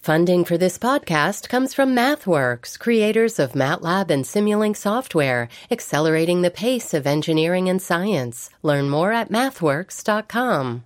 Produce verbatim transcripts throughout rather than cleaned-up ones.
Funding for this podcast comes from MathWorks, creators of MATLAB and Simulink software, accelerating the pace of engineering and science. Learn more at mathworks dot com.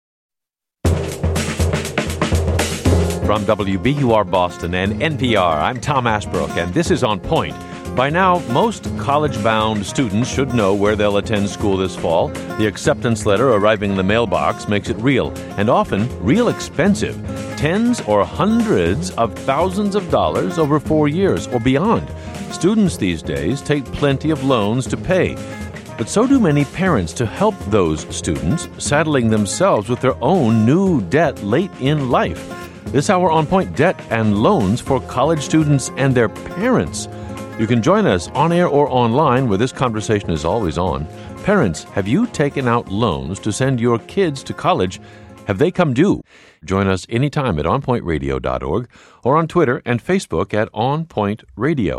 From W B U R Boston and N P R, I'm Tom Ashbrook, and this is On Point. By now, most college-bound students should know where they'll attend school this fall. The acceptance letter arriving in the mailbox makes it real, and often real expensive. Tens or hundreds of thousands of dollars over four years or beyond. Students these days take plenty of loans to pay. But so do many parents to help those students, saddling themselves with their own new debt late in life. This hour On Point, debt and loans for college students and their parents. You can join us on air or online, where this conversation is always on. Parents, have you taken out loans to send your kids to college? Have they come due? Join us anytime at on point radio dot org or on Twitter and Facebook at On Point Radio.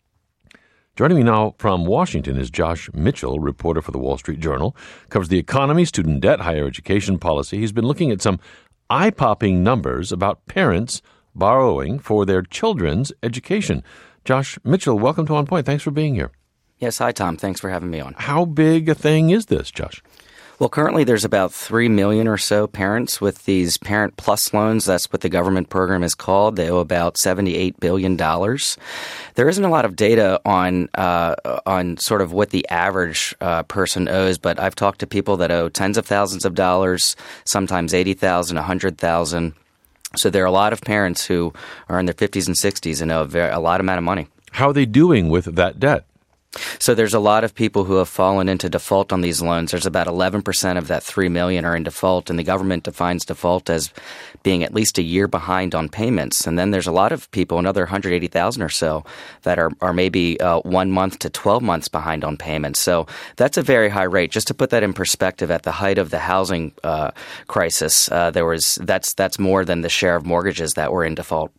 Joining me now from Washington is Josh Mitchell, reporter for the Wall Street Journal, covers the economy, student debt, higher education policy. He's been looking at some eye-popping numbers about parents borrowing for their children's education. Josh Mitchell, welcome to On Point. Thanks for being here. Yes, hi, Tom. Thanks for having me on. How big a thing is this, Josh? Well, currently there's about three million or so parents with these Parent Plus loans. That's what the government program is called. They owe about seventy-eight billion dollars. There isn't a lot of data on uh, on sort of what the average uh, person owes, but I've talked to people that owe tens of thousands of dollars, sometimes eighty thousand dollars, one hundred thousand dollars. So there are a lot of parents who are in their fifties and sixties and owe a, very, a lot amount of money. How are they doing with that debt? So there's a lot of people who have fallen into default on these loans. There's about eleven percent of that three million are in default, and the government defines default as being at least a year behind on payments. And then there's a lot of people, another one hundred eighty thousand or so, that are, are maybe uh, one month to twelve months behind on payments. So that's a very high rate. Just to put that in perspective, at the height of the housing uh, crisis, uh, there was that's that's more than the share of mortgages that were in default.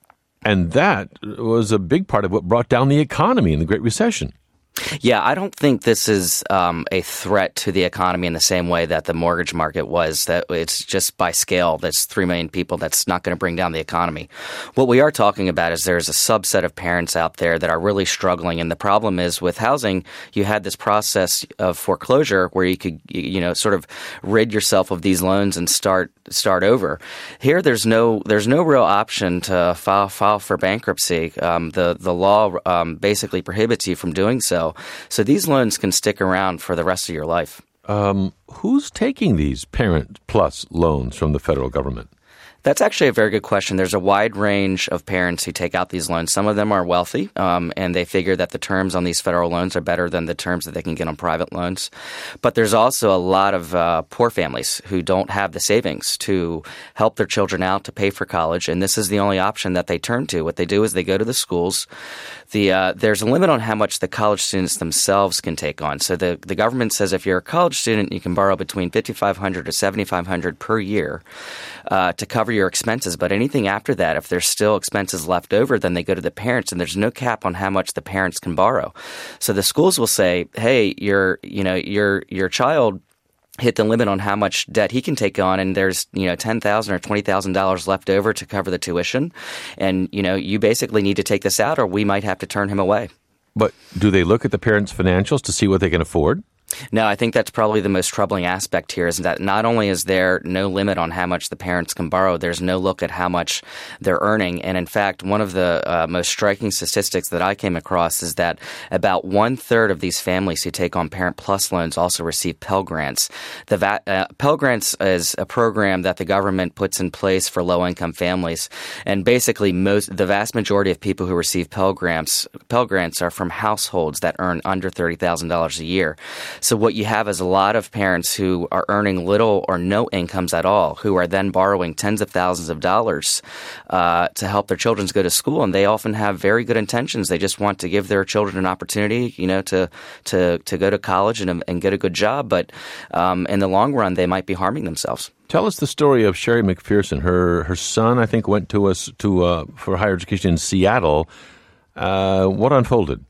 And that was a big part of what brought down the economy in the Great Recession. Yeah, I don't think this is um, a threat to the economy in the same way that the mortgage market was. That it's just by scale, that's three million people. That's not going to bring down the economy. What we are talking about is there's a subset of parents out there that are really struggling. And the problem is with housing, you had this process of foreclosure where you could, you know, sort of rid yourself of these loans and start start over. Here, there's no there's no real option to file file for bankruptcy. Um, the the law um, basically prohibits you from doing so. So these loans can stick around for the rest of your life. Um, who's taking these Parent Plus loans from the federal government? That's actually a very good question. There's a wide range of parents who take out these loans. Some of them are wealthy, um, and they figure that the terms on these federal loans are better than the terms that they can get on private loans. But there's also a lot of uh, poor families who don't have the savings to help their children out to pay for college, and this is the only option that they turn to. What they do is they go to the schools. The uh, there's a limit on how much the college students themselves can take on. So the, the government says if you're a college student, you can borrow between fifty-five hundred dollars to seventy-five hundred dollars per year uh, to cover your expenses. But anything after that, if there's still expenses left over, then they go to the parents, and there's no cap on how much the parents can borrow. So the schools will say, hey, your you know your your child hit the limit on how much debt he can take on, and there's, you know, ten thousand dollars or twenty thousand dollars left over to cover the tuition. And, you know, you basically need to take this out or we might have to turn him away. But do they look at the parents' financials to see what they can afford? No, I think that's probably the most troubling aspect here is that not only is there no limit on how much the parents can borrow, there's no look at how much they're earning. And in fact, one of the uh, most striking statistics that I came across is that about one third of these families who take on Parent Plus loans also receive Pell Grants. The va- uh, Pell Grants is a program that the government puts in place for low-income families. And basically, most the vast majority of people who receive Pell Grants, Pell Grants are from households that earn under thirty thousand dollars a year. So what you have is a lot of parents who are earning little or no incomes at all, who are then borrowing tens of thousands of dollars uh, to help their children go to school. And they often have very good intentions. They just want to give their children an opportunity, you know, to to, to go to college and, and get a good job. But um, in the long run, they might be harming themselves. Tell us the story of Sherry McPherson. Her her son, I think, went to us to uh, for higher education in Seattle. Uh, what unfolded?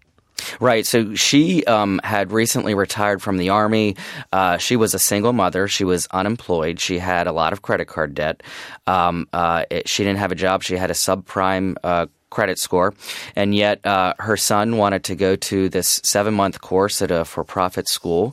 Right. So she um, had recently retired from the Army. Uh, she was a single mother. She was unemployed. She had a lot of credit card debt. Um, uh, it, she didn't have a job. She had a subprime uh credit score, and yet uh, her son wanted to go to this seven-month course at a for-profit school,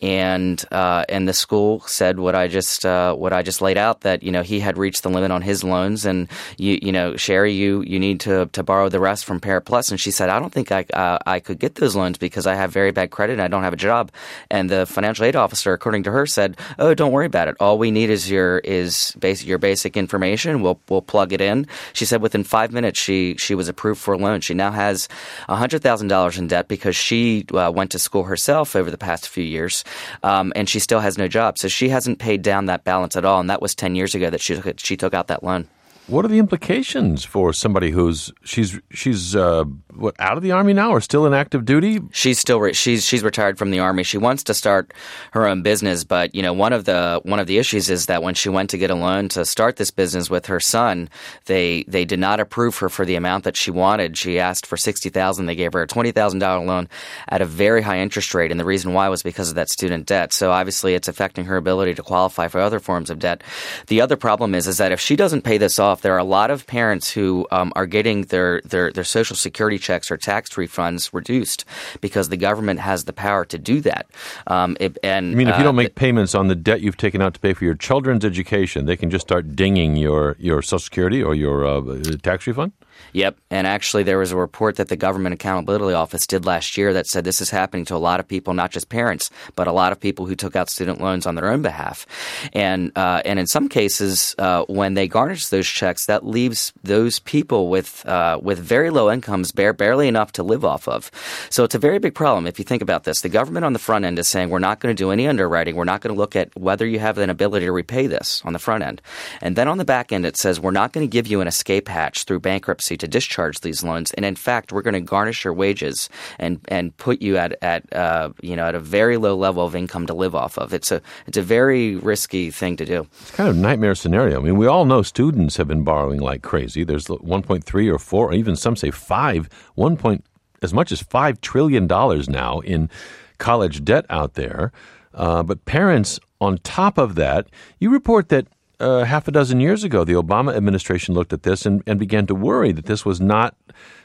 and uh, and the school said what I just uh, what I just laid out, that you know he had reached the limit on his loans, and you you know Sherry, you you need to to borrow the rest from Parent Plus, and she said I don't think I uh, I could get those loans because I have very bad credit and I don't have a job, and the financial aid officer, according to her, said, oh, don't worry about it. All we need is your is basic your basic information. We'll we'll plug it in. She said within five minutes she. She was approved for a loan. She now has one hundred thousand dollars in debt because she uh, went to school herself over the past few years, um, and she still has no job. So she hasn't paid down that balance at all, and that was ten years ago that she took, she took out that loan. What are the implications for somebody who's she's she's uh, what out of the Army now or still in active duty? She's still re- she's she's retired from the Army. She wants to start her own business, but you know one of the one of the issues is that when she went to get a loan to start this business with her son, they they did not approve her for the amount that she wanted. She asked for sixty thousand dollars. They gave her a twenty thousand dollars loan at a very high interest rate, and the reason why was because of that student debt. So obviously, it's affecting her ability to qualify for other forms of debt. The other problem is is that if she doesn't pay this off, there are a lot of parents who um, are getting their, their, their Social Security checks or tax refunds reduced because the government has the power to do that. Um, it, and you mean if you uh, don't make payments on the debt you've taken out to pay for your children's education, they can just start dinging your, your Social Security or your uh, tax refund? Yep. And actually, there was a report that the Government Accountability Office did last year that said this is happening to a lot of people, not just parents, but a lot of people who took out student loans on their own behalf. And uh, and in some cases, uh, when they garnish those checks, that leaves those people with uh, with very low incomes, bare, barely enough to live off of. So it's a very big problem if you think about this. The government on the front end is saying we're not going to do any underwriting. We're not going to look at whether you have an ability to repay this on the front end. And then on the back end, it says we're not going to give you an escape hatch through bankruptcy to discharge these loans, and in fact, we're going to garnish your wages and and put you at at uh, you know at a very low level of income to live off of. It's a it's a very risky thing to do. It's kind of a nightmare scenario. I mean, we all know students have been borrowing like crazy. There's one point three or four, or even some say five, one point as much as five trillion dollars now in college debt out there. Uh, but parents, on top of that, you report that. Uh, half a dozen years ago, the Obama administration looked at this and, and began to worry that this was not,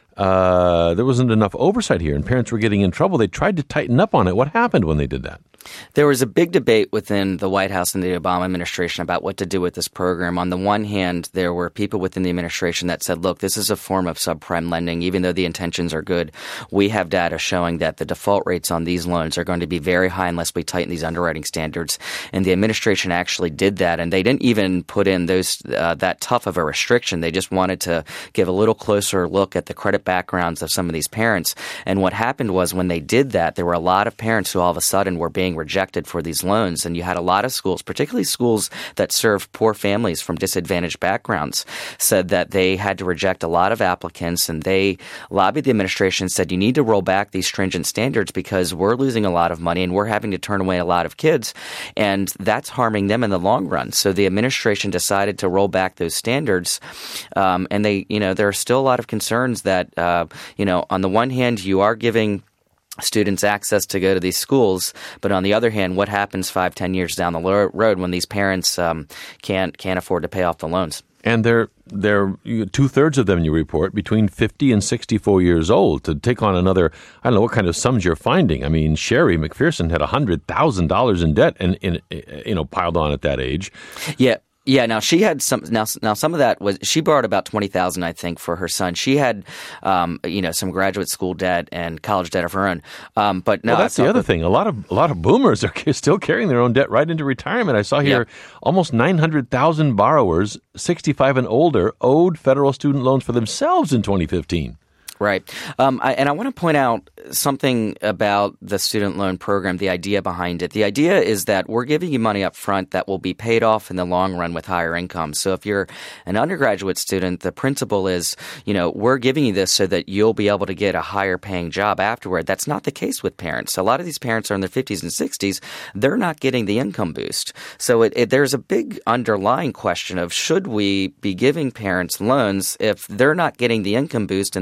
uh, there wasn't enough oversight here and parents were getting in trouble. They tried to tighten up on it. What happened when they did that? There was a big debate within the White House and the Obama administration about what to do with this program. On the one hand, there were people within the administration that said, look, this is a form of subprime lending. Even though the intentions are good, we have data showing that the default rates on these loans are going to be very high unless we tighten these underwriting standards. And the administration actually did that. And they didn't even put in those uh, that tough of a restriction. They just wanted to give a little closer look at the credit backgrounds of some of these parents. And what happened was when they did that, there were a lot of parents who all of a sudden were being rejected for these loans. And you had a lot of schools, particularly schools that serve poor families from disadvantaged backgrounds, said that they had to reject a lot of applicants. And they lobbied the administration and said, you need to roll back these stringent standards because we're losing a lot of money and we're having to turn away a lot of kids. And that's harming them in the long run. So the administration decided to roll back those standards. Um, and they, you know, there are still a lot of concerns that, uh, you know, on the one hand, you are giving students access to go to these schools, but on the other hand, what happens five, ten years down the lo- road when these parents um, can't can't afford to pay off the loans? And they're they're two thirds of them, you report, between fifty and sixty-four years old. To take on another, I don't know what kind of sums you're finding. I mean, Sherry McPherson had a hundred thousand dollars in debt, and in, you know piled on at that age. Yeah. Yeah, now she had some. Now, now some of that was she borrowed about twenty thousand, I think, for her son. She had, um, you know, some graduate school debt and college debt of her own. Um, but no, well, that's the other thing. A lot of a lot of boomers are still carrying their own debt right into retirement. I saw here yep. almost nine hundred thousand borrowers, sixty-five and older, owed federal student loans for themselves in twenty fifteen. Right. Um, I, and I want to point out something about the student loan program, the idea behind it. The idea is that we're giving you money up front that will be paid off in the long run with higher income. So if you're an undergraduate student, the principle is, you know, we're giving you this so that you'll be able to get a higher paying job afterward. That's not the case with parents. A lot of these parents are in their fifties and sixties. They're not getting the income boost. So it, it, there's a big underlying question of should we be giving parents loans if they're not getting the income boost and they don't have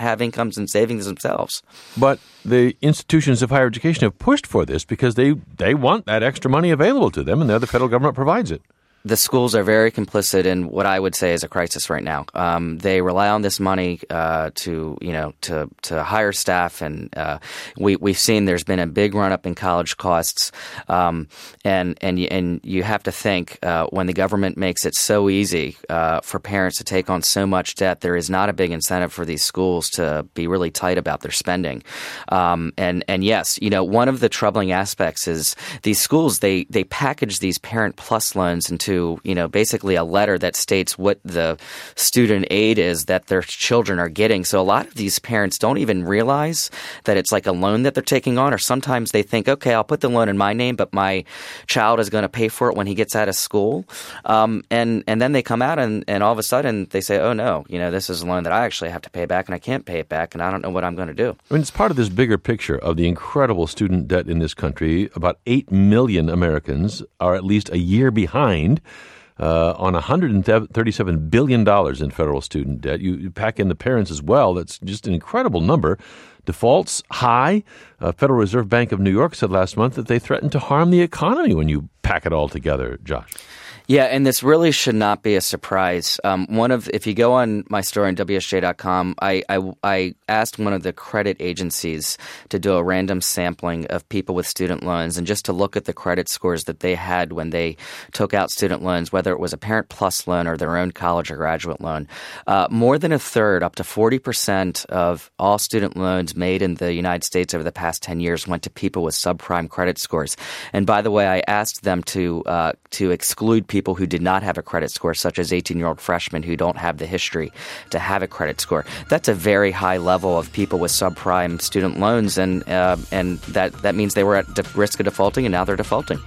have incomes and savings themselves. But the institutions of higher education have pushed for this because they, they want that extra money available to them, and the federal government provides it. The schools are very complicit in what I would say is a crisis right now. Um, they rely on this money uh, to, you know, to to hire staff, and uh, we we've seen there's been a big run up in college costs, um, and and and you have to think uh, when the government makes it so easy uh, for parents to take on so much debt, there is not a big incentive for these schools to be really tight about their spending. Um, and and yes, you know, one of the troubling aspects is these schools they they package these Parent Plus loans into To, you know, basically a letter that states what the student aid is that their children are getting. So a lot of these parents don't even realize that it's like a loan that they're taking on, or sometimes they think, okay, I'll put the loan in my name, but my child is going to pay for it when he gets out of school. Um, and, and then they come out and, and all of a sudden they say, oh, no, you know, this is a loan that I actually have to pay back and I can't pay it back and I don't know what I'm going to do. I mean, it's part of this bigger picture of the incredible student debt in this country. About eight million Americans are at least a year behind Uh, on one hundred thirty-seven billion dollars in federal student debt. You, you pack in the parents as well. That's just an incredible number. Defaults high. Uh, Federal Reserve Bank of New York said last month that they threatened to harm the economy when you pack it all together, Josh. Yeah, and this really should not be a surprise. Um, one of, if you go on my story on W S J dot com, I, I, I asked one of the credit agencies to do a random sampling of people with student loans and just to look at the credit scores that they had when they took out student loans, whether it was a Parent Plus loan or their own college or graduate loan. Uh, more than a third, up to forty percent of all student loans made in the United States over the past ten years went to people with subprime credit scores. And by the way, I asked them to uh, to exclude people people who did not have a credit score, such as eighteen-year-old freshmen who don't have the history to have a credit score. That's a very high level of people with subprime student loans, and uh, and that, that means they were at de- risk of defaulting, and now they're defaulting.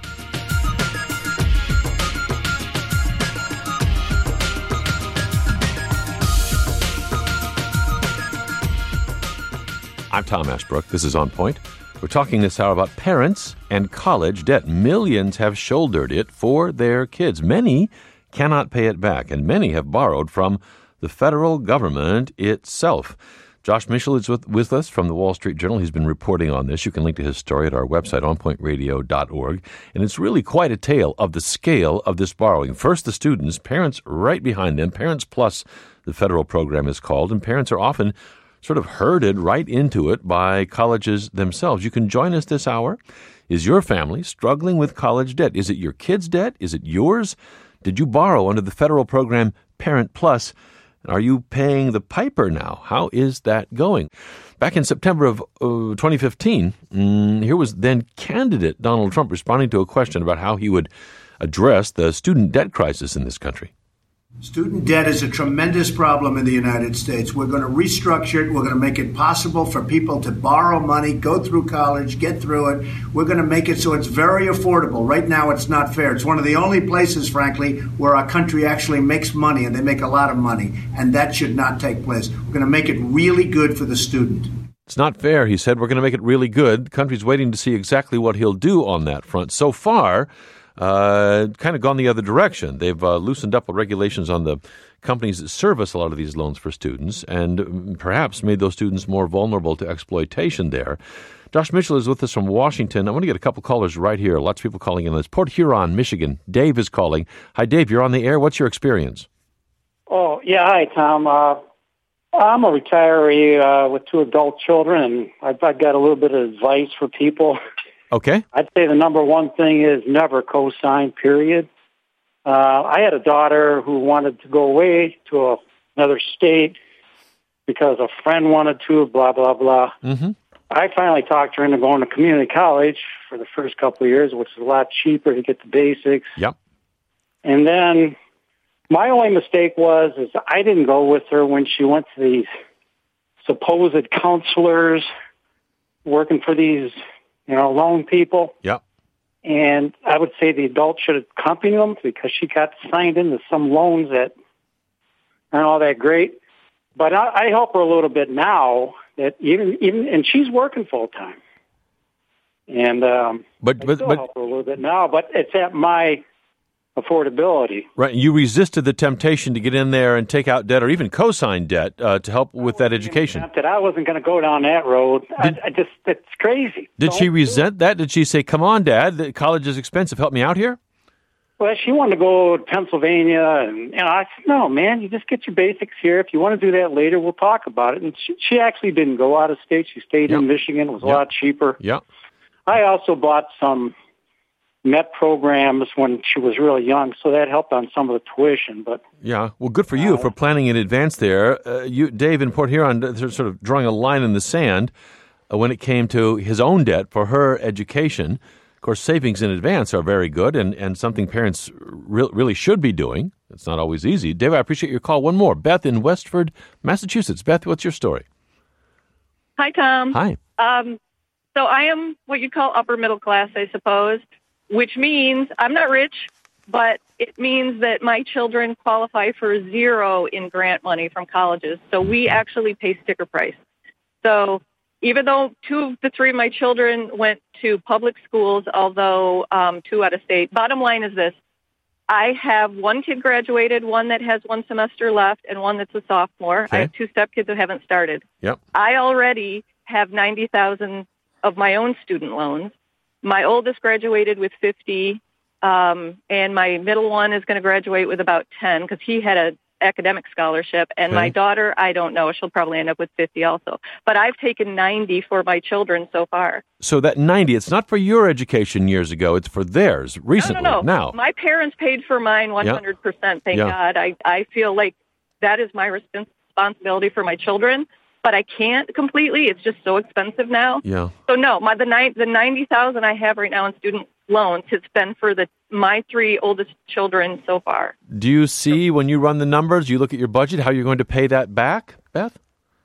I'm Tom Ashbrook. This is On Point. We're talking this hour about parents and college debt. Millions have shouldered it for their kids. Many cannot pay it back, and many have borrowed from the federal government itself. Josh Mitchell is with, with us from the Wall Street Journal. He's been reporting on this. You can link to his story at our website, on point radio dot org. And it's really quite a tale of the scale of this borrowing. First, the students, parents right behind them. Parents Plus, the federal program is called, and parents are often sort of herded right into it by colleges themselves. You can join us this hour. Is your family struggling with college debt? Is it your kids' debt? Is it yours? Did you borrow under the federal program Parent Plus? Are you paying the piper now? How is that going? Back in September of uh, twenty fifteen, mm, here was then candidate Donald Trump responding to a question about how he would address the student debt crisis in this country. Student debt is a tremendous problem in the United States. We're going to restructure it. We're going to make it possible for people to borrow money, go through college, get through it. We're going to make it so it's very affordable. Right now, it's not fair. It's one of the only places, frankly, where our country actually makes money, and they make a lot of money. And that should not take place. We're going to make it really good for the student. It's not fair, he said. We're going to make it really good. The country's waiting to see exactly what he'll do on that front. So far, Uh, kind of gone the other direction. They've uh, loosened up the regulations on the companies that service a lot of these loans for students and perhaps made those students more vulnerable to exploitation there. Josh Mitchell is with us from Washington. I want to get a couple callers right here. Lots of people calling in. It's Port Huron, Michigan. Dave is calling. Hi, Dave. You're on the air. What's your experience? Oh, yeah. Hi, Tom. Uh, I'm a retiree uh, with two adult children, and I've, I've got a little bit of advice for people. Okay. I'd say the number one thing is never co-sign, period. Uh, I had a daughter who wanted to go away to a, another state because a friend wanted to, blah, blah, blah. Mm-hmm. I finally talked her into going to community college for the first couple of years, which is a lot cheaper to get the basics. Yep. And then my only mistake was is I didn't go with her when she went to these supposed counselors working for these you know, loan people. Yeah. And I would say the adult should accompany them because she got signed into some loans that aren't all that great. But I, I help her a little bit now that even, even and she's working full time. And um, but, but, I still but, help her a little bit now, but it's at my affordability. Right. You resisted the temptation to get in there and take out debt or even co-sign debt uh, to help with that education. That I wasn't going to go down that road. Did, I, I just, it's crazy. Did Don't she resent that? Did she say, come on, Dad, the college is expensive. Help me out here? Well, she wanted to go to Pennsylvania, and you know, I said, no, man, you just get your basics here. If you want to do that later, we'll talk about it. And she, she actually didn't go out of state. She stayed yep. in Michigan. It was yep. a lot cheaper. Yeah. I also bought some Met programs when she was really young, so that helped on some of the tuition. But yeah, well, good for you uh, for planning in advance there. Uh, you, Dave, in Port Huron, sort of drawing a line in the sand uh, when it came to his own debt for her education. Of course, savings in advance are very good and, and something parents re- really should be doing. It's not always easy. Dave, I appreciate your call. One more. Beth in Westford, Massachusetts. Beth, what's your story? Hi, Tom. Hi. Um, so I am what you call upper middle class, I suppose, which means I'm not rich, but it means that my children qualify for zero in grant money from colleges. So we actually pay sticker price. So even though two of the three of my children went to public schools, although um, two out of state, bottom line is this. I have one kid graduated, one that has one semester left, and one that's a sophomore. Okay. I have two stepkids who haven't started. Yep. I already have ninety thousand dollars of my own student loans. My oldest graduated with fifty, um, and my middle one is going to graduate with about ten because he had an academic scholarship. And okay. my daughter, I don't know. She'll probably end up with fifty also. But I've taken ninety for my children so far. So that ninety, it's not for your education years ago. It's for theirs recently. No, no, no. Now. My parents paid for mine one hundred percent. Thank yeah. God. I, I feel like that is my responsibility for my children. But I can't completely. It's just so expensive now. Yeah. So no, my the ni- the ninety thousand I have right now in student loans has been for the my three oldest children so far. Do you see when you run the numbers, you look at your budget, how you're going to pay that back, Beth?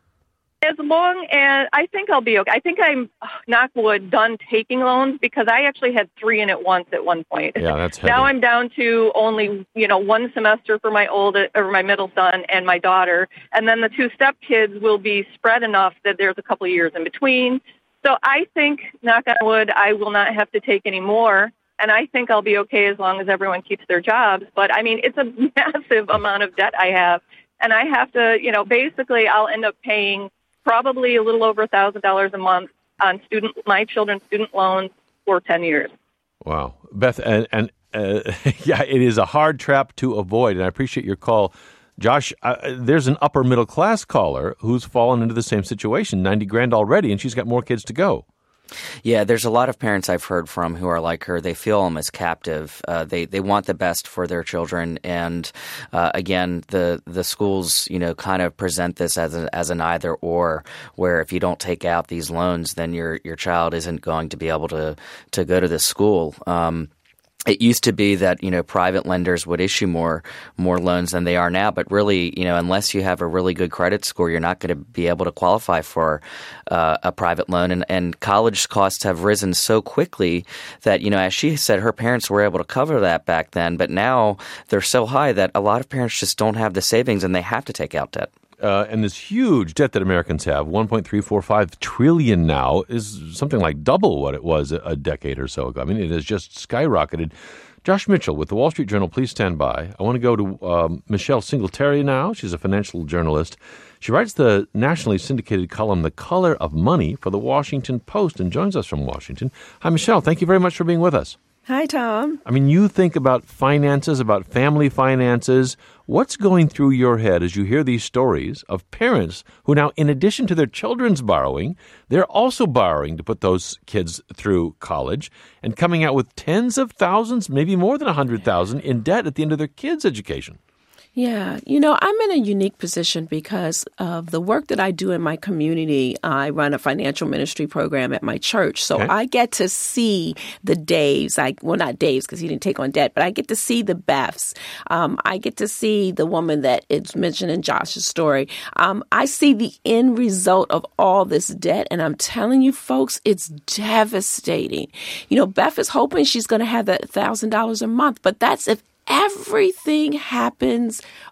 As long as I think I'll be okay. I think I'm, knock wood, done taking loans because I actually had three in at once at one point. Yeah, that's heavy. Now I'm down to only, you know, one semester for my old or my middle son and my daughter, and then the two stepkids will be spread enough that there's a couple of years in between. So I think, knock on wood, I will not have to take any more, and I think I'll be okay as long as everyone keeps their jobs. But I mean, it's a massive amount of debt I have, and I have to, you know, basically I'll end up paying probably a little over one thousand dollars a month on student my children's student loans for ten years. Wow. Beth, and, and uh, yeah, it is a hard trap to avoid, and I appreciate your call. Josh, uh, there's an upper middle class caller who's fallen into the same situation, ninety grand already, and she's got more kids to go. Yeah, there's a lot of parents I've heard from who are like her. They feel almost captive. Uh, they they want the best for their children, and uh, again, the the schools, you know, kind of present this as a, as an either or, where if you don't take out these loans, then your your child isn't going to be able to to go to the school. Um, It used to be that, you know, private lenders would issue more more loans than they are now. But really, you know, unless you have a really good credit score, you're not going to be able to qualify for uh, a private loan. And, and college costs have risen so quickly that, you know, as she said, her parents were able to cover that back then. But now they're so high that a lot of parents just don't have the savings and they have to take out debt. Uh, and this huge debt that Americans have, one point three four five trillion dollars now, is something like double what it was a, a decade or so ago. I mean, it has just skyrocketed. Josh Mitchell with the Wall Street Journal, please stand by. I want to go to um, Michelle Singletary now. She's a financial journalist. She writes the nationally syndicated column, The Color of Money, for the Washington Post and joins us from Washington. Hi, Michelle. Thank you very much for being with us. Hi, Tom. I mean, you think about finances, about family finances. What's going through your head as you hear these stories of parents who now, in addition to their children's borrowing, they're also borrowing to put those kids through college and coming out with tens of thousands, maybe more than one hundred thousand in debt at the end of their kids' education? Yeah, you know, I'm in a unique position because of the work that I do in my community. I run a financial ministry program at my church. So okay. I get to see the Daves, I, well, not Daves because he didn't take on debt, but I get to see the Beths. Um, I get to see the woman that is mentioned in Josh's story. Um, I see the end result of all this debt. And I'm telling you, folks, it's devastating. You know, Beth is hoping she's going to have that one thousand dollars a month, but that's if everything happens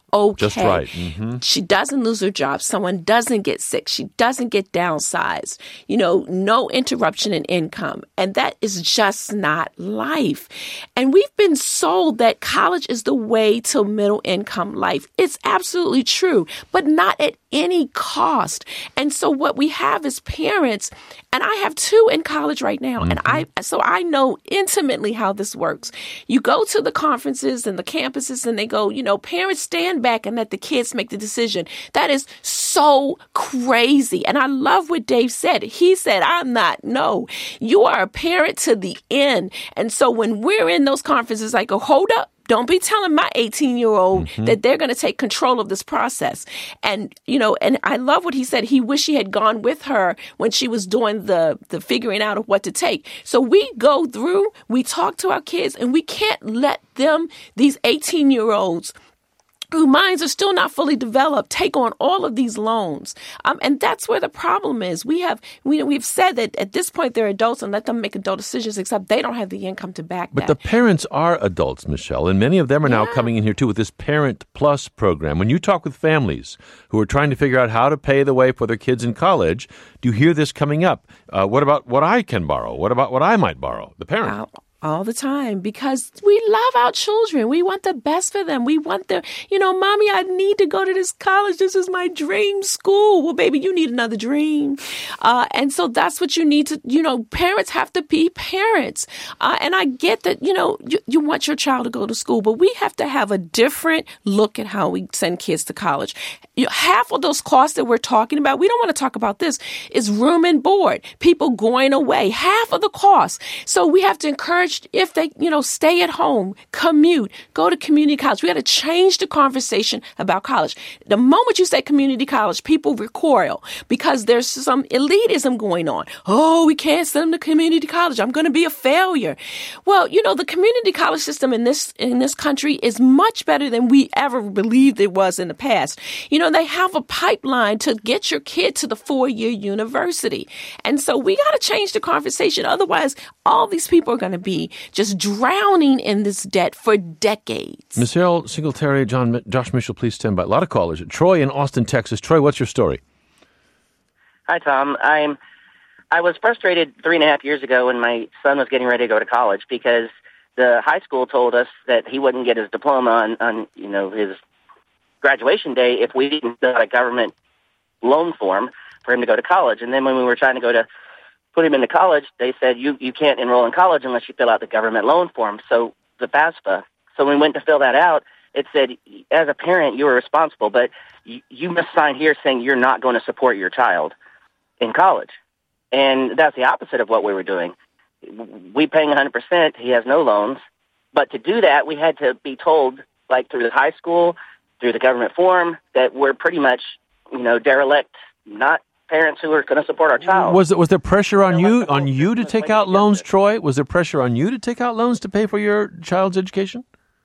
okay. Just right. Mm-hmm. She doesn't lose her job. Someone doesn't get sick. She doesn't get downsized. You know, no interruption in income. And that is just not life. And we've been sold that college is the way to middle income life. It's absolutely true, but not at any cost. And so what we have is parents, and I have two in college right now, mm-hmm. and I so I know intimately how this works. You go to the conferences and the campuses and they go, you know, parents stand back and let the kids make the decision. That is so crazy. And I love what Dave said. He said, I'm not. No, you are a parent to the end. And so when we're in those conferences, I go, hold up. Don't be telling my eighteen-year-old mm-hmm. that they're going to take control of this process. And, you know, and I love what he said. He wished he had gone with her when she was doing the, the figuring out of what to take. So we go through, we talk to our kids, and we can't let them, these eighteen-year-olds, whose minds are still not fully developed, take on all of these loans. Um, and that's where the problem is. We have, we, we've said that at this point they're adults and let them make adult decisions, except they don't have the income to back but that. But the parents are adults, Michelle, and many of them are yeah. now coming in here too with this Parent Plus program. When you talk with families who are trying to figure out how to pay the way for their kids in college, do you hear this coming up? Uh, what about what I can borrow? What about what I might borrow? The parent. Wow. All the time, because we love our children. We want the best for them. We want the, you know, mommy, I need to go to this college. This is my dream school. Well, baby, you need another dream. Uh, and so that's what you need to, you know, parents have to be parents. Uh, and I get that, you know, you, you want your child to go to school, but we have to have a different look at how we send kids to college. You know, half of those costs that we're talking about, we don't want to talk about this, is room and board, people going away, half of the costs. So we have to encourage if they, you know, stay at home, commute, go to community college. We got to change the conversation about college. The moment you say community college, people recoil because there's some elitism going on. Oh, we can't send them to community college. I'm going to be a failure. Well, you know, the community college system in this in this country is much better than we ever believed it was in the past. You know, they have a pipeline to get your kid to the four-year university. And so we got to change the conversation. Otherwise, all these people are going to be just drowning in this debt for decades. Michelle Singletary, John, Josh Mitchell, please stand by. A lot of callers. Troy in Austin, Texas. Troy, what's your story? Hi, Tom. I'm. I was frustrated three and a half years ago when my son was getting ready to go to college because the high school told us that he wouldn't get his diploma on, on you know, his graduation day if we didn't fill out a government loan form for him to go to college. And then when we were trying to go to put him into college, they said, you, you can't enroll in college unless you fill out the government loan form, so the FAFSA. So when we went to fill that out, it said, as a parent, you are responsible, but you, you must sign here saying you're not going to support your child in college. And that's the opposite of what we were doing. We paying one hundred percent, he has no loans. But to do that, we had to be told, like through the high school, through the government form, that we're pretty much, you know, derelict, not parents who are going to support our child. Was it, was there pressure on you on you to take out loans, Troy? Was there pressure on you to take out loans to pay for your child's education?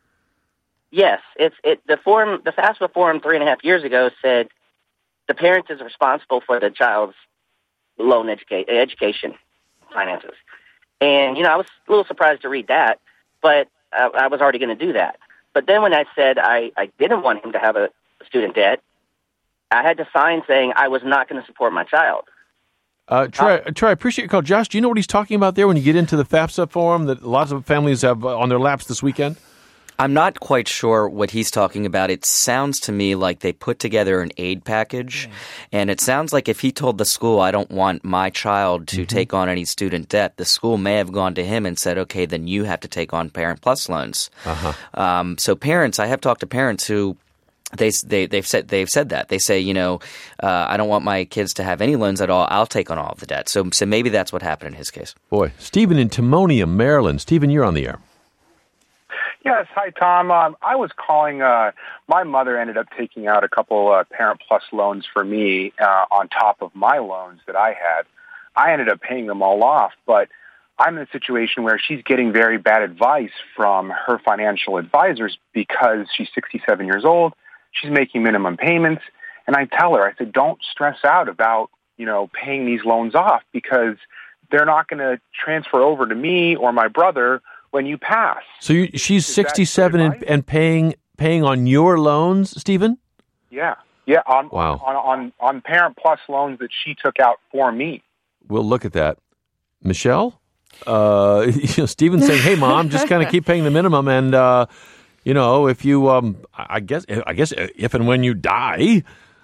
Yes, it's it. The form, the FAFSA form, three and a half years ago said the parent is responsible for the child's loan educa- education finances. And you know, I was a little surprised to read that, but I, I was already going to do that. But then when I said I, I didn't want him to have a student debt, I had to sign saying I was not going to support my child. Uh, Troy, uh, Troy, I appreciate your call. Josh, do you know what he's talking about there when you get into the FAFSA form that lots of families have on their laps this weekend? I'm not quite sure what he's talking about. It sounds to me like they put together an aid package, mm. and it sounds like if he told the school, I don't want my child to mm-hmm. take on any student debt, the school may have gone to him and said, okay, then you have to take on Parent Plus loans. Uh-huh. Um, so parents, I have talked to parents who They they they've said they've said that they say you know uh, I don't want my kids to have any loans at all. I'll take on all of the debt. So so maybe that's what happened in his case. Boy, Stephen in Timonium, Maryland. Stephen, you're on the air. Yes, hi Tom. Um, I was calling. Uh, my mother ended up taking out a couple uh, Parent Plus loans for me uh, on top of my loans that I had. I ended up paying them all off, but I'm in a situation where she's getting very bad advice from her financial advisors because she's sixty-seven years old. She's making minimum payments. And I tell her, I said, don't stress out about, you know, paying these loans off because they're not going to transfer over to me or my brother when you pass. So you, she's Is sixty-seven and, and paying paying on your loans, Stephen? Yeah. Yeah, on, wow. on, on, on Parent Plus loans that she took out for me. We'll look at that. Michelle? Uh, you know, Stephen's saying, hey, Mom, just kind of keep paying the minimum. And, uh, you know, if you, um, I guess, I guess if and when you die,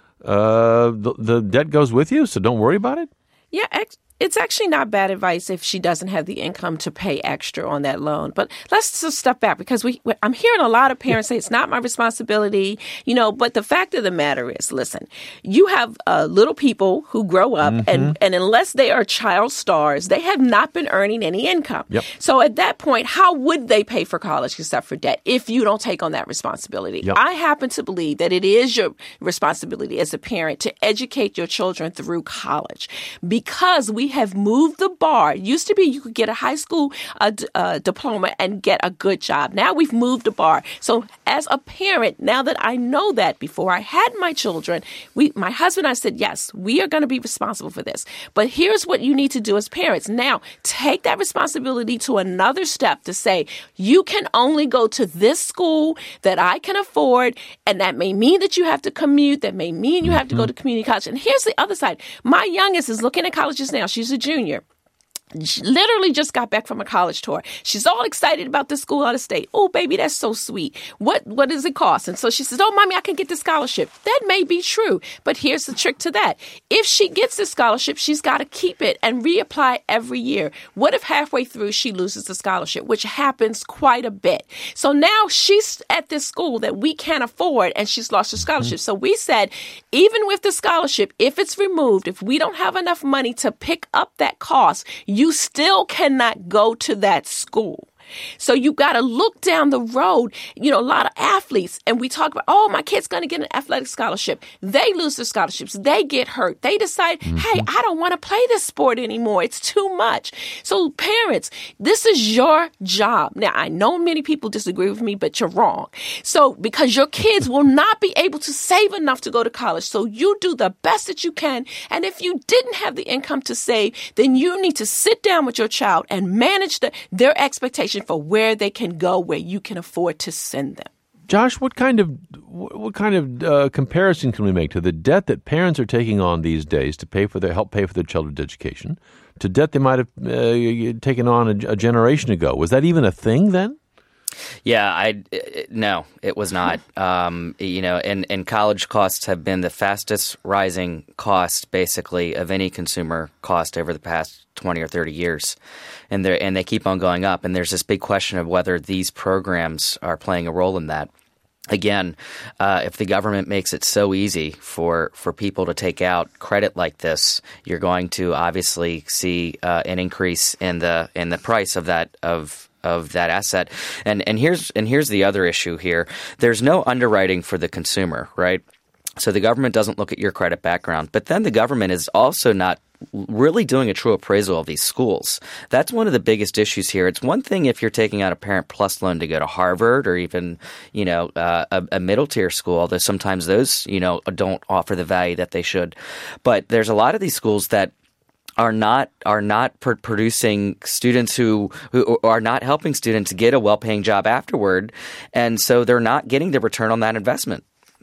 uh, the, the debt goes with you. So don't worry about it. Yeah, ex- it's actually not bad advice if she doesn't have the income to pay extra on that loan. But let's just step back, because we, I'm hearing a lot of parents say it's not my responsibility, you know, but the fact of the matter is, listen, you have uh, little people who grow up mm-hmm. and, and unless they are child stars, they have not been earning any income. Yep. So at that point, how would they pay for college except for debt if you don't take on that responsibility? Yep. I happen to believe that it is your responsibility as a parent to educate your children through college, because we have moved the bar. It used to be you could get a high school uh, d- uh, diploma and get a good job. Now we've moved the bar. So as a parent, now that I know that, before I had my children, we, my husband and I said, yes, we are going to be responsible for this. But here's what you need to do as parents. Now, take that responsibility to another step to say, you can only go to this school that I can afford, and that may mean that you have to commute. That may mean you have to go to community college. And here's the other side. My youngest is looking at colleges now. She's a junior. She literally just got back from a college tour. She's all excited about this school out of state. Oh, baby, that's so sweet. What what does it cost? And so she says, oh, Mommy, I can get the scholarship. That may be true, but here's the trick to that. If she gets the scholarship, she's got to keep it and reapply every year. What if halfway through she loses the scholarship, which happens quite a bit? So now she's at this school that we can't afford, and she's lost her scholarship. So we said, even with the scholarship, if it's removed, if we don't have enough money to pick up that cost, you still cannot go to that school. So you got to look down the road. You know, a lot of athletes, and we talk about, oh, my kid's going to get an athletic scholarship. They lose their scholarships. They get hurt. They decide, mm-hmm. hey, I don't want to play this sport anymore. It's too much. So parents, this is your job. Now, I know many people disagree with me, but you're wrong. So because your kids will not be able to save enough to go to college. So you do the best that you can. And if you didn't have the income to save, then you need to sit down with your child and manage the, their expectations for where they can go, where you can afford to send them. Josh, what kind of what kind of uh, comparison can we make to the debt that parents are taking on these days to pay for their help pay for their children's education, to debt they might have uh, taken on a, a generation ago? Was that even a thing then? Yeah, I no, it was not. Um, you know, and, and college costs have been the fastest rising cost, basically, of any consumer cost over the past twenty or thirty years, and they and they keep on going up. And there's this big question of whether these programs are playing a role in that. Again, uh, if the government makes it so easy for, for people to take out credit like this, you're going to obviously see uh, an increase in the in the price of that of. of that asset. And and here's and here's the other issue here. There's no underwriting for the consumer, right? So the government doesn't look at your credit background, but then the government is also not really doing a true appraisal of these schools. That's one of the biggest issues here. It's one thing if you're taking out a Parent Plus loan to go to Harvard or even, you know, uh, a, a middle tier school, although sometimes those, you know, don't offer the value that they should. But there's a lot of these schools that are not are not pr- producing students who, who are not helping students get a well-paying job afterward, and so they're not getting the return on that investment.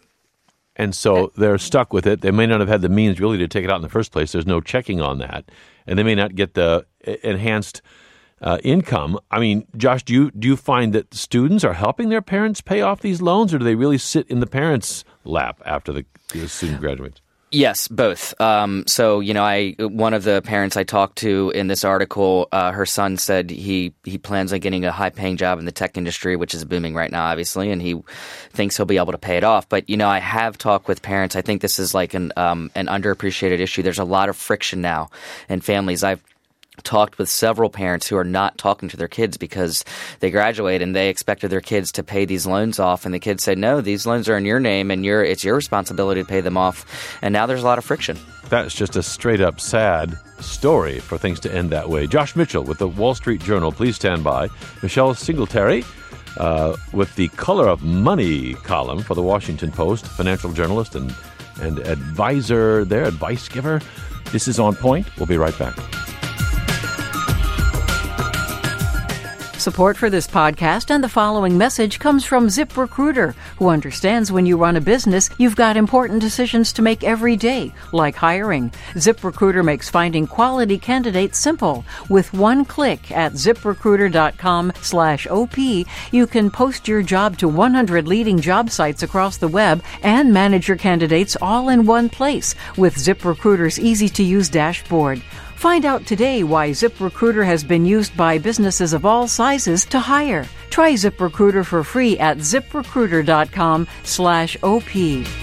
And so they're stuck with it. They may not have had the means really to take it out in the first place. There's no checking on that, and they may not get the enhanced uh, income. I mean, Josh, do you do you find that students are helping their parents pay off these loans, or do they really sit in the parents' lap after the, the student graduates? Yes, both. Um, so, you know, I one of the parents I talked to in this article, uh, her son said he, he plans on getting a high-paying job in the tech industry, which is booming right now, obviously, and he thinks he'll be able to pay it off. But, you know, I have talked with parents. I think this is like an um, an underappreciated issue. There's a lot of friction now in families. I've talked with several parents who are not talking to their kids because they graduate and they expected their kids to pay these loans off, and the kids said, no, these loans are in your name and you're, it's your responsibility to pay them off. And now there's a lot of friction. That's just a straight up sad story for things to end that way. Josh Mitchell with the Wall Street Journal. Please stand by. Michelle Singletary uh, with the Color of Money column for the Washington Post, financial journalist and, and advisor there, advice giver. This is On Point. We'll be right back. Support for this podcast and the following message comes from ZipRecruiter, who understands when you run a business, you've got important decisions to make every day, like hiring. ZipRecruiter makes finding quality candidates simple. With one click at ZipRecruiter.com slash OP, you can post your job to one hundred leading job sites across the web and manage your candidates all in one place with ZipRecruiter's easy-to-use dashboard. Find out today why ZipRecruiter has been used by businesses of all sizes to hire. Try ZipRecruiter for free at ZipRecruiter.com slash OP.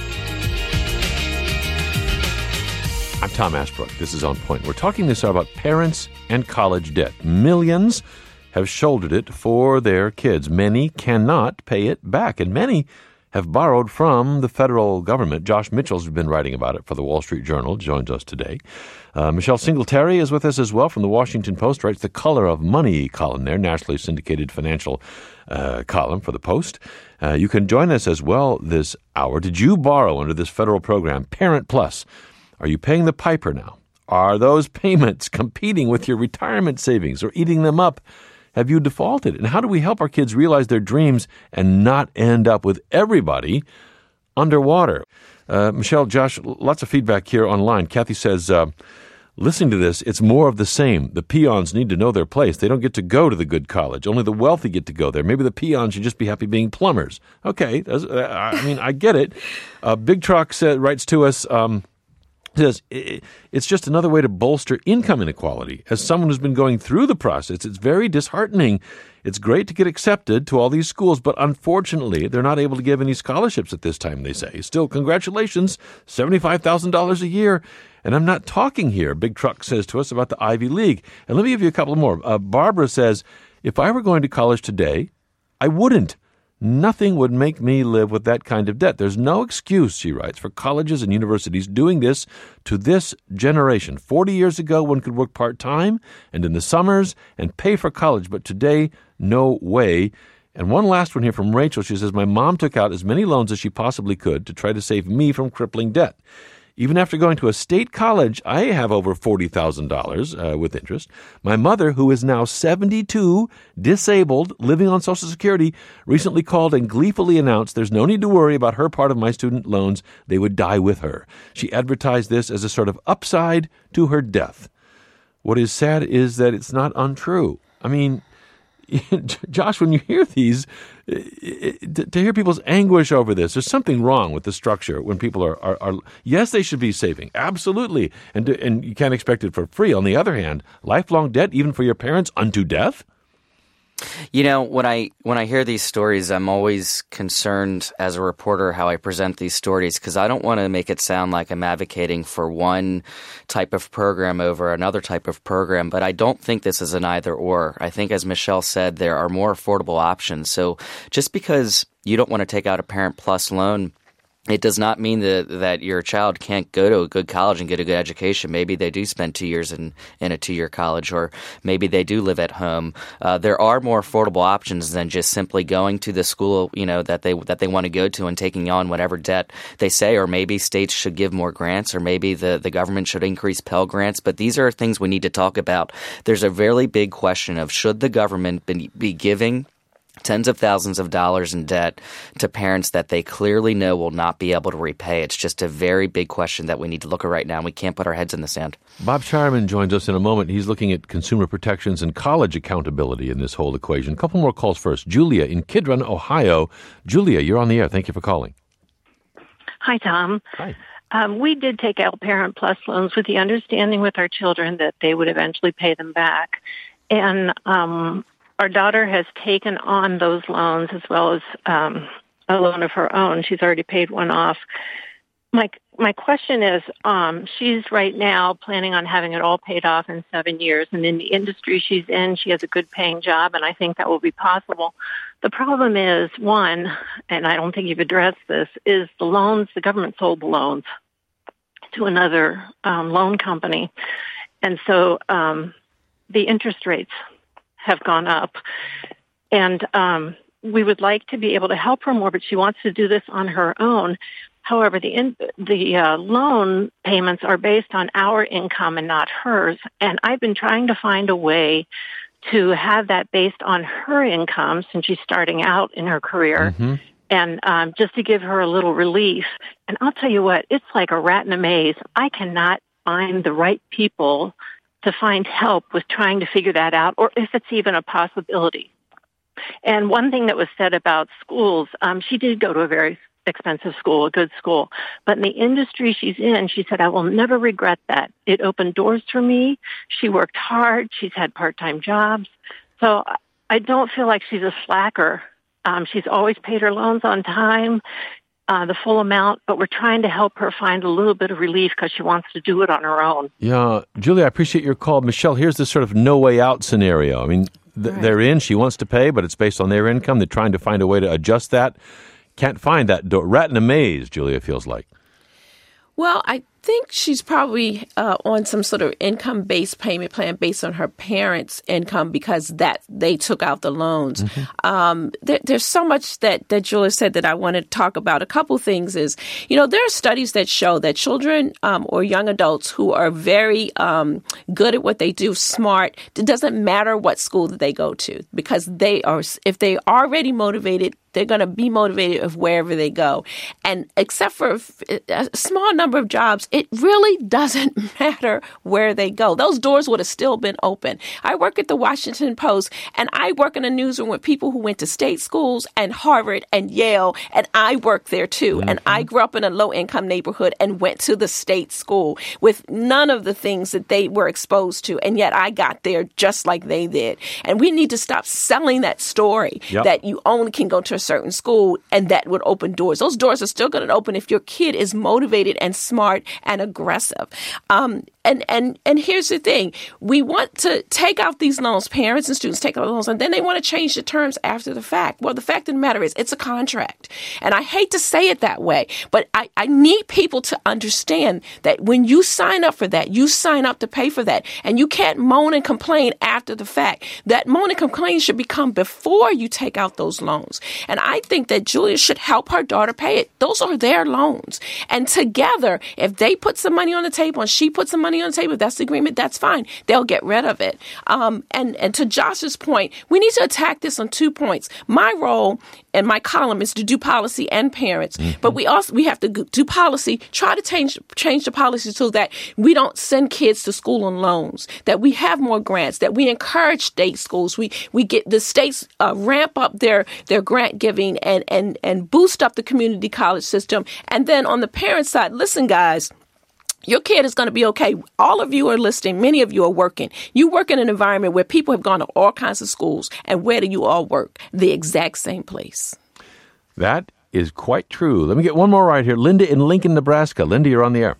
I'm Tom Asbrook. This is On Point. We're talking this hour about parents and college debt. Millions have shouldered it for their kids. Many cannot pay it back, and many have borrowed from the federal government. Josh Mitchell's been writing about it for the Wall Street Journal, joins us today. Uh, Michelle Singletary is with us as well from the Washington Post, writes the Color of Money column there, nationally syndicated financial uh, column for the Post. Uh, you can join us as well this hour. Did you borrow under this federal program, Parent Plus? Are you paying the piper now? Are those payments competing with your retirement savings or eating them up? Have you defaulted? And how do we help our kids realize their dreams and not end up with everybody underwater? Uh, Michelle, Josh, lots of feedback here online. Kathy says, uh, listening to this, it's more of the same. The peons need to know their place. They don't get to go to the good college. Only the wealthy get to go there. Maybe the peons should just be happy being plumbers. Okay, I mean, I get it. Uh, Big Truck said, writes to us, um, says it's just another way to bolster income inequality. As someone who's been going through the process, it's very disheartening. It's great to get accepted to all these schools, but unfortunately, they're not able to give any scholarships at this time, they say. Still, congratulations, seventy-five thousand dollars a year. And I'm not talking here, Big Truck says to us, about the Ivy League. And let me give you a couple more. Uh, Barbara says, if I were going to college today, I wouldn't. Nothing would make me live with that kind of debt. There's no excuse, she writes, for colleges and universities doing this to this generation. Forty years ago, one could work part-time and in the summers and pay for college, but today, no way. And one last one here from Rachel. She says, my mom took out as many loans as she possibly could to try to save me from crippling debt. Even after going to a state college, I have over forty thousand dollars uh, with interest. My mother, who is now seventy-two, disabled, living on Social Security, recently called and gleefully announced there's no need to worry about her part of my student loans. They would die with her. She advertised this as a sort of upside to her death. What is sad is that it's not untrue. I mean, Josh, when you hear these, to hear people's anguish over this, there's something wrong with the structure when people are, are, are yes, they should be saving. Absolutely. And, and you can't expect it for free. On the other hand, lifelong debt, even for your parents, unto death? You know, when I when I hear these stories, I'm always concerned as a reporter how I present these stories because I don't want to make it sound like I'm advocating for one type of program over another type of program, but I don't think this is an either or. I think, as Michelle said, there are more affordable options. So just because you don't want to take out a Parent Plus loan, it does not mean that that your child can't go to a good college and get a good education. Maybe they do spend two years in, in a two-year college, or maybe they do live at home. Uh, there are more affordable options than just simply going to the school, you know, that they that they want to go to and taking on whatever debt they say. Or maybe states should give more grants, or maybe the, the government should increase Pell Grants. But these are things we need to talk about. There's a really big question of should the government be, be giving tens of thousands of dollars in debt to parents that they clearly know will not be able to repay. It's just a very big question that we need to look at right now, and we can't put our heads in the sand. Bob Shireman joins us in a moment. He's looking at consumer protections and college accountability in this whole equation. A couple more calls first. Julia in Kidron, Ohio. Julia, you're on the air. Thank you for calling. Hi, Tom. Hi. Um, we did take out Parent Plus loans with the understanding with our children that they would eventually pay them back. And um our daughter has taken on those loans as well as um, a loan of her own. She's already paid one off. My my question is, um, she's right now planning on having it all paid off in seven years. And in the industry she's in, she has a good paying job, and I think that will be possible. The problem is, one, and I don't think you've addressed this, is the loans, the government sold the loans to another um, loan company. And so um, the interest rates have gone up. And um, we would like to be able to help her more, but she wants to do this on her own. However, the in, the uh, loan payments are based on our income and not hers. And I've been trying to find a way to have that based on her income since she's starting out in her career. Mm-hmm. And um, just to give her a little relief. And I'll tell you what, it's like a rat in a maze. I cannot find the right people to find help with trying to figure that out, or if it's even a possibility. And one thing that was said about schools, um, she did go to a very expensive school, a good school. But in the industry she's in, she said, I will never regret that. It opened doors for me. She worked hard. She's had part-time jobs. So I don't feel like she's a slacker. Um, she's always paid her loans on time, uh, the full amount, but we're trying to help her find a little bit of relief because she wants to do it on her own. Yeah. Julie, I appreciate your call. Michelle, here's this sort of no way out scenario. I mean, th- right. they're in, she wants to pay, but it's based on their income. They're trying to find a way to adjust that. Can't find that door. Rat in a maze, Julia feels like. Well, I think she's probably uh, on some sort of income-based payment plan based on her parents' income because that they took out the loans. Mm-hmm. Um, there, there's so much that, that Julia said that I want to talk about. A couple things is, you know, there are studies that show that children um, or young adults who are very um, good at what they do, smart, it doesn't matter what school that they go to because they are, if they are already motivated, they're going to be motivated of wherever they go. And except for a small number of jobs, it really doesn't matter where they go. Those doors would have still been open. I work at the Washington Post, and I work in a newsroom with people who went to state schools and Harvard and Yale, and I work there too. Mm-hmm. And I grew up in a low-income neighborhood and went to the state school with none of the things that they were exposed to, and yet I got there just like they did. And we need to stop selling that story yep. that you only can go to a certain school and that would open doors. Those doors are still going to open if your kid is motivated and smart and aggressive. Um, and, and, and here's the thing. We want to take out these loans. Parents and students take out loans, and then they want to change the terms after the fact. Well, the fact of the matter is it's a contract. And I hate to say it that way, but I, I need people to understand that when you sign up for that, you sign up to pay for that. And you can't moan and complain after the fact. That moan and complain should become before you take out those loans. And I think that Julia should help her daughter pay it. Those are their loans. And together, if they put some money on the table and she puts some money on the table, if that's the agreement, that's fine. They'll get rid of it. Um, and, and to Josh's point, we need to attack this on two points. My role in my column is to do policy and parents, mm-hmm. but we also we have to do policy, try to change change the policy so that we don't send kids to school on loans, that we have more grants, that we encourage state schools, we we get the states uh, ramp up their their grant giving and and and boost up the community college system. And then on the parent side, listen, guys. Your kid is going to be okay. All of you are listening. Many of you are working. You work in an environment where people have gone to all kinds of schools. And where do you all work? The exact same place. That is quite true. Let me get one more right here. Linda in Lincoln, Nebraska. Linda, you're on the air.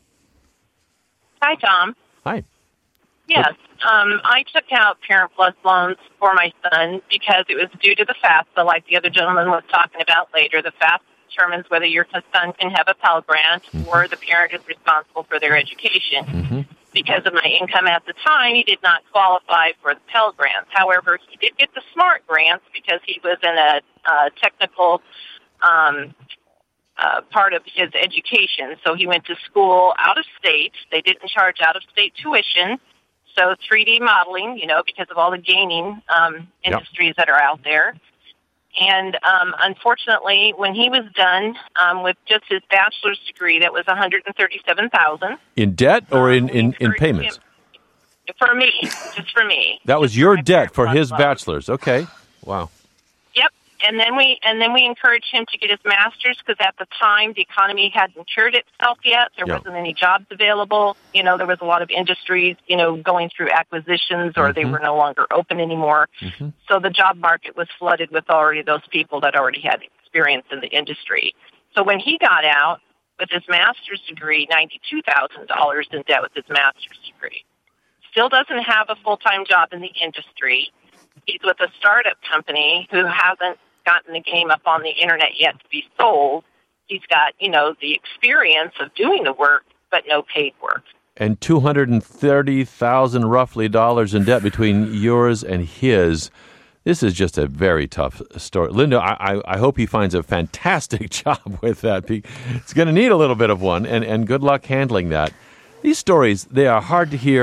Hi, Tom. Hi. Yes. Um, I took out Parent Plus loans for my son because it was due to the FAFSA, like the other gentleman was talking about later. The FAFSA determines whether your son can have a Pell Grant mm-hmm. or the parent is responsible for their education. Mm-hmm. Because of my income at the time, he did not qualify for the Pell Grants. However, he did get the SMART grants because he was in a uh, technical um, uh, part of his education. So he went to school out of state. They didn't charge out-of-state tuition. So three D modeling, you know, because of all the gaming um, industries yep. that are out there. And um, unfortunately, when he was done um, with just his bachelor's degree, that was one hundred thirty-seven thousand dollars. In debt or in, in, in payments? Him, for me, just for me. That was your debt for his bachelor's. Okay. Wow. Yep. And then we and then we encouraged him to get his master's because at the time the economy hadn't cured itself yet. There yep. wasn't any jobs available. You know, there was a lot of industries, you know, going through acquisitions or mm-hmm. they were no longer open anymore. Mm-hmm. So the job market was flooded with already those people that already had experience in the industry. So when he got out with his master's degree, ninety-two thousand dollars in debt with his master's degree. Still doesn't have a full-time job in the industry. He's with a startup company who hasn't gotten the game up on the internet yet to be sold. He's got, you know, the experience of doing the work, but no paid work. And two hundred thirty thousand dollars roughly dollars in debt between yours and his. This is just a very tough story. Linda, I, I, I hope he finds a fantastic job with that. It's going to need a little bit of one, and, and good luck handling that. These stories, they are hard to hear.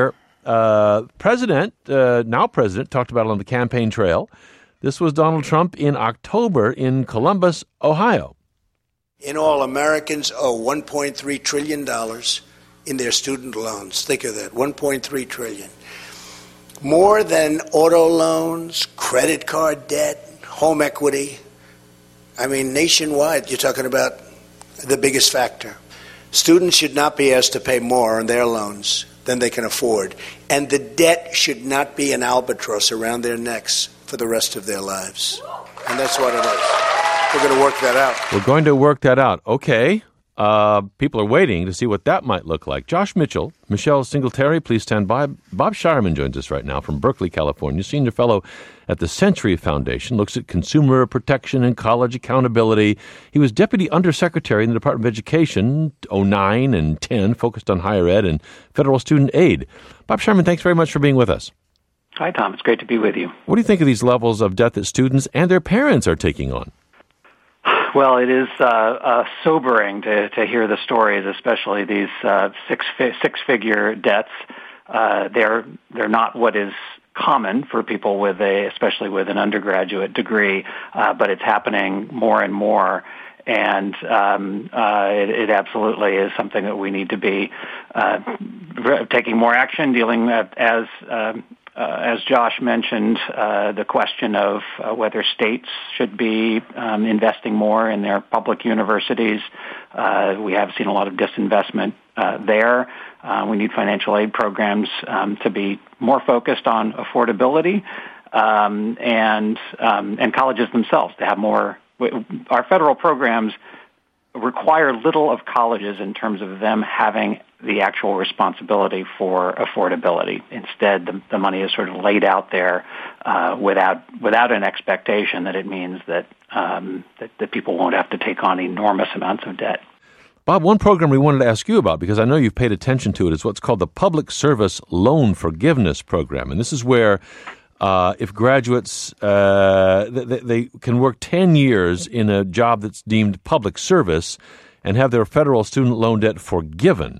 Uh, president, uh, now president, talked about it on the campaign trail. This was Donald Trump in October in Columbus, Ohio. In all, Americans owe one point three trillion dollars in their student loans. Think of that, one point three trillion dollars. More than auto loans, credit card debt, home equity. I mean, nationwide, you're talking about the biggest factor. Students should not be asked to pay more on their loans than they can afford. And the debt should not be an albatross around their necks for the rest of their lives. And that's what it is. We're going to work that out. We're going to work that out. Okay. Uh, people are waiting to see what that might look like. Josh Mitchell, Michelle Singletary, please stand by. Bob Shireman joins us right now from Berkeley, California, senior fellow at the Century Foundation, looks at consumer protection and college accountability. He was deputy undersecretary in the Department of Education, oh nine and ten, focused on higher ed and federal student aid. Bob Shireman, thanks very much for being with us. Hi, Tom. It's great to be with you. What do you think of these levels of debt that students and their parents are taking on? Well, it is uh, uh, sobering to, to hear the stories, especially these uh, six fi- six-figure debts. Uh, they're they're not what is common for people with a, especially with an undergraduate degree, uh, but it's happening more and more. And um, uh, it, it absolutely is something that we need to be uh, taking more action, dealing uh, as. Um, Uh, as Josh mentioned, uh, the question of uh, whether states should be um, investing more in their public universities. Uh, we have seen a lot of disinvestment uh, there. Uh, we need financial aid programs um, to be more focused on affordability um, and um, and colleges themselves to have more. Our federal programs require little of colleges in terms of them having the actual responsibility for affordability. Instead, the, the money is sort of laid out there uh, without without an expectation that it means that, um, that that people won't have to take on enormous amounts of debt. Bob, one program we wanted to ask you about, because I know you've paid attention to it, is what's called the Public Service Loan Forgiveness Program. And this is where uh, if graduates, uh, they, they can work ten years in a job that's deemed public service and have their federal student loan debt forgiven.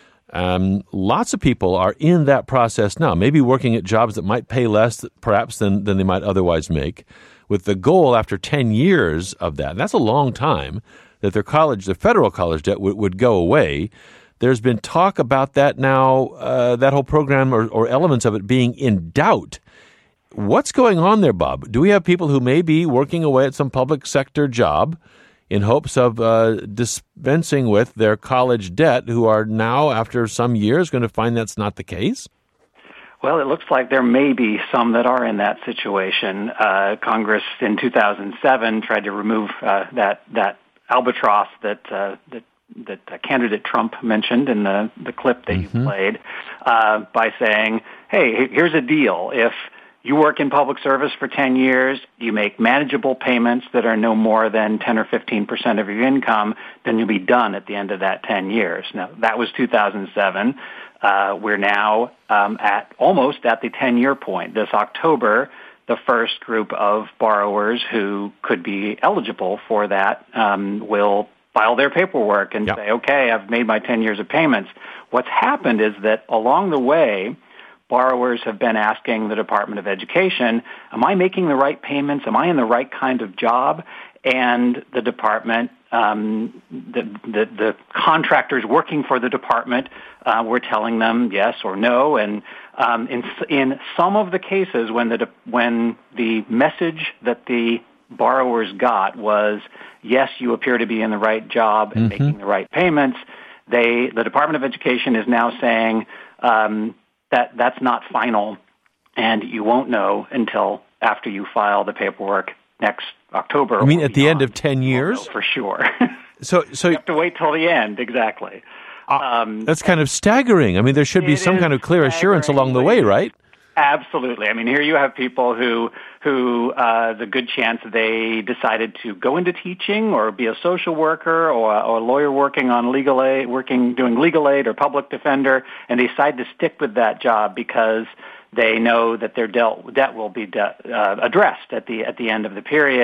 Um, lots of people are in that process now, maybe working at jobs that might pay less, perhaps, than, than they might otherwise make, with the goal after ten years of that, and that's a long time, that their college, their federal college debt would, would go away. There's been talk about that now, uh, that whole program or, or elements of it being in doubt. What's going on there, Bob? Do we have people who may be working away at some public sector job in hopes of uh, dispensing with their college debt, who are now, after some years, going to find that's not the case? Well, it looks like there may be some that are in that situation. Uh, Congress in two thousand seven tried to remove uh, that that albatross that uh, that, that uh, candidate Trump mentioned in the, the clip that mm-hmm. you played uh, by saying, hey, here's a deal. If you work in public service for ten years, you make manageable payments that are no more than ten or fifteen percent of your income, then you'll be done at the end of that ten years. Now, that was two thousand seven. Uh, we're now um, at almost at the ten-year point. This October, the first group of borrowers who could be eligible for that um, will file their paperwork and yep. say, okay, I've made my ten years of payments. What's happened is that along the way, borrowers have been asking the Department of Education, am I making the right payments? Am I in the right kind of job? And the department, um, the, the, the contractors working for the department uh, were telling them yes or no. And um, in, in some of the cases, when the, when the message that the borrowers got was, yes, you appear to be in the right job and mm-hmm. making the right payments, they, the Department of Education is now saying, um, that that's not final, and you won't know until after you file the paperwork next October. I mean, at the end of ten years? For sure. So, so you have to wait till the end, exactly. Uh, um, that's kind of staggering. I mean, there should be some kind of clear assurance along the way, right? Absolutely. I mean, here you have people who, who uh, the good chance they decided to go into teaching or be a social worker or, or a lawyer working on legal aid, working doing legal aid or public defender, and they decide to stick with that job because they know that their debt, debt will be de- uh, addressed at the at the end of the period.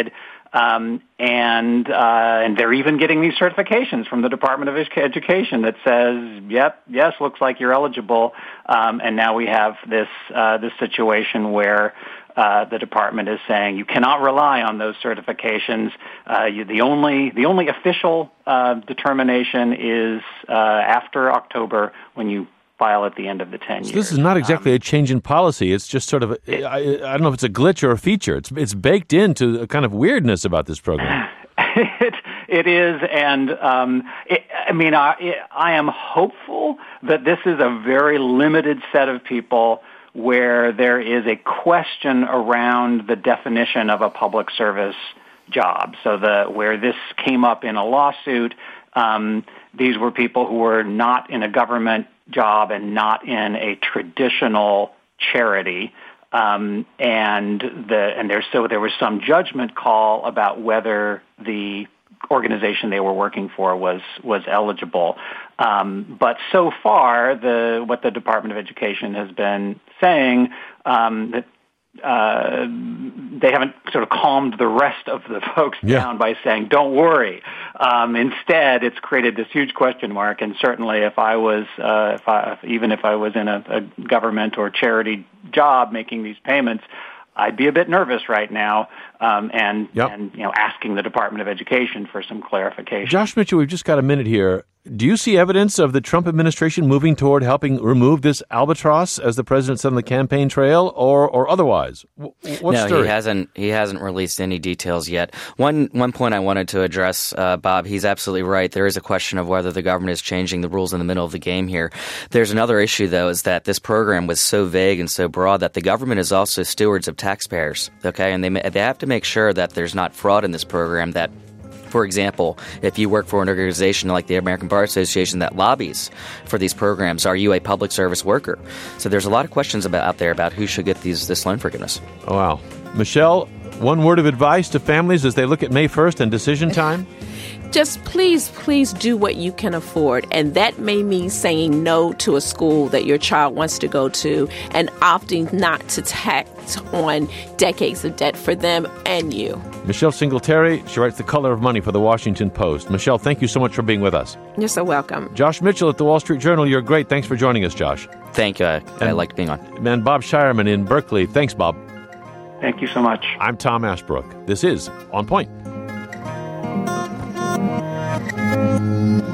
Um, and uh, and they're even getting these certifications from the Department of Education that says, yep, yes, looks like you're eligible. Um, and now we have this uh, this situation where uh, the department is saying you cannot rely on those certifications. Uh, you, the only the only official uh, determination is uh, after October when you file at the end of the ten years. So this is not exactly um, a change in policy. It's just sort of, a, I, I don't know if it's a glitch or a feature. It's it's baked into a kind of weirdness about this program. it it is, and um, it, I mean, I, it, I am hopeful that this is a very limited set of people where there is a question around the definition of a public service job. So the where this came up in a lawsuit, um, these were people who were not in a government job and not in a traditional charity, um, and the and there so there was some judgment call about whether the organization they were working for was was eligible. Um, but so far, the what the Department of Education has been saying um, that. Uh, they haven't sort of calmed the rest of the folks yeah. down by saying, don't worry. Um, instead, it's created this huge question mark. And certainly if I was, uh, if I, even if I was in a, a government or charity job making these payments, I'd be a bit nervous right now, um, and, yep. and you know, asking the Department of Education for some clarification. Josh Mitchell, we've just got a minute here. Do you see evidence of the Trump administration moving toward helping remove this albatross, as the president said on the campaign trail, or or otherwise? What's no, stirring? he hasn't. He hasn't released any details yet. One one point I wanted to address, uh, Bob. He's absolutely right. There is a question of whether the government is changing the rules in the middle of the game here. There's another issue, though, is that this program was so vague and so broad that the government is also stewards of taxpayers. Okay, and they they have to make sure that there's not fraud in this program. That, for example, if you work for an organization like the American Bar Association that lobbies for these programs, are you a public service worker? So there's a lot of questions about out there about who should get these this loan forgiveness. Oh, wow. Michelle, one word of advice to families as they look at May first and decision time? Just please, please do what you can afford. And that may mean saying no to a school that your child wants to go to and opting not to tax on decades of debt for them and you. Michelle Singletary, she writes The Color of Money for the Washington Post. Michelle, thank you so much for being with us. You're so welcome. Josh Mitchell at the Wall Street Journal, you're great. Thanks for joining us, Josh. Thank you. I, I liked being on. And Bob Shireman in Berkeley. Thanks, Bob. Thank you so much. I'm Tom Ashbrook. This is On Point.